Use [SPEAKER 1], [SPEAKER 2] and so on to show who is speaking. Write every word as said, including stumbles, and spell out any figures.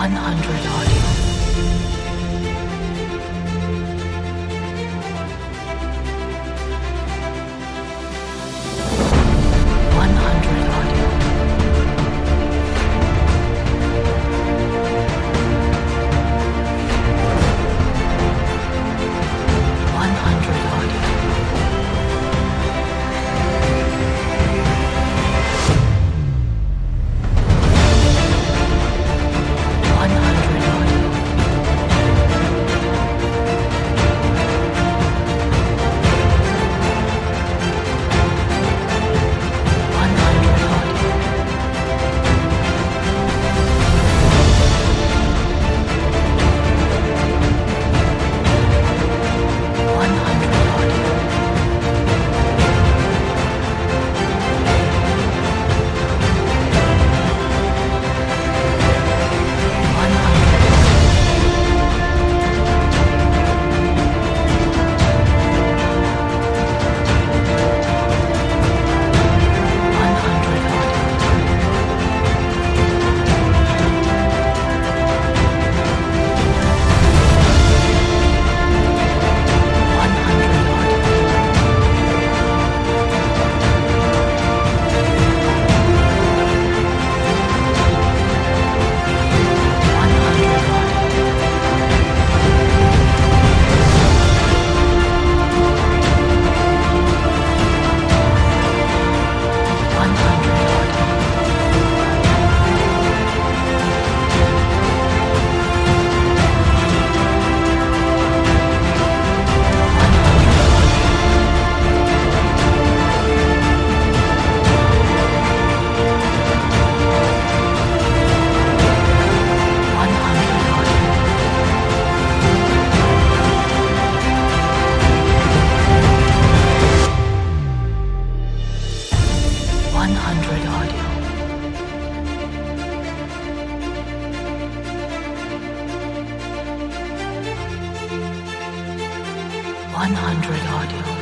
[SPEAKER 1] one hundred audio. one hundred audio. one hundred audio. one hundred audio. one hundred audio. one hundred audio. one hundred. one hundred audio. one hundred audio. one hundred audio. one hundred audio. one hundred one hundred audio. one hundred audio. one hundred audio.